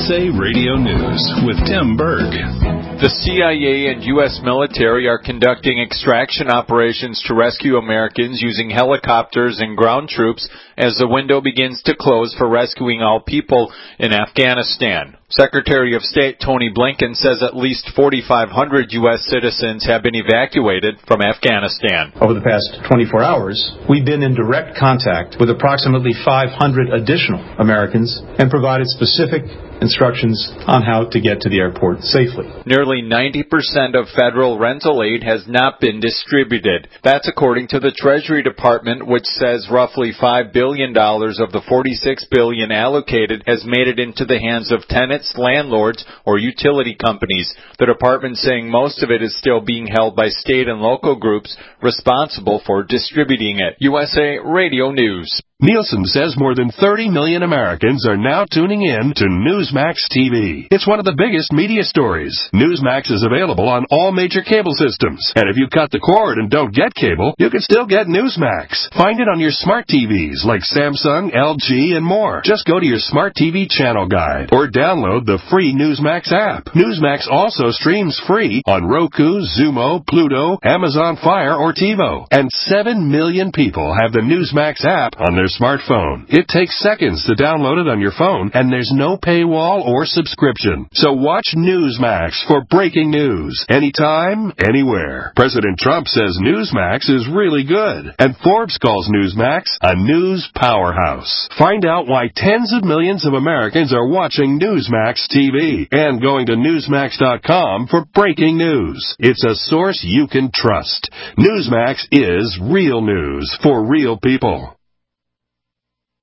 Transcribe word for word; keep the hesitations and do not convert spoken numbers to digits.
S A Radio News with Tim Berg. The C I A and U S military are conducting extraction operations to rescue Americans using helicopters and ground troops as the window begins to close for rescuing all people in Afghanistan. Secretary of State Tony Blinken says at least forty-five hundred U S citizens have been evacuated from Afghanistan. Over the past twenty-four hours, we've been in direct contact with approximately five hundred additional Americans and provided specific instructions on how to get to the airport safely. Nearly ninety percent of federal rental aid has not been distributed. That's according to the Treasury Department, which says roughly five billion dollars of the forty-six billion dollars allocated has made it into the hands of tenants, landlords, or utility companies. The department saying most of it is still being held by state and local groups responsible for distributing it. U S A Radio News. Nielsen says more than thirty million Americans are now tuning in to Newsmax T V. It's one of the biggest media stories. Newsmax is available on all major cable systems. And if you cut the cord and don't get cable, you can still get Newsmax. Find it on your smart T Vs like Samsung, L G, and more. Just go to your smart T V channel guide or download the free Newsmax app. Newsmax also streams free on Roku, Zumo, Pluto, Amazon Fire, or TiVo. And seven million people have the Newsmax app on their smartphone. It takes seconds to download it on your phone, and there's no paywall or subscription. So watch Newsmax for breaking news, anytime, anywhere. President Trump says Newsmax is really good, and Forbes calls Newsmax a news powerhouse. Find out why tens of millions of Americans are watching Newsmax T V and going to Newsmax dot com for breaking news. It's a source you can trust. Newsmax is real news for real people.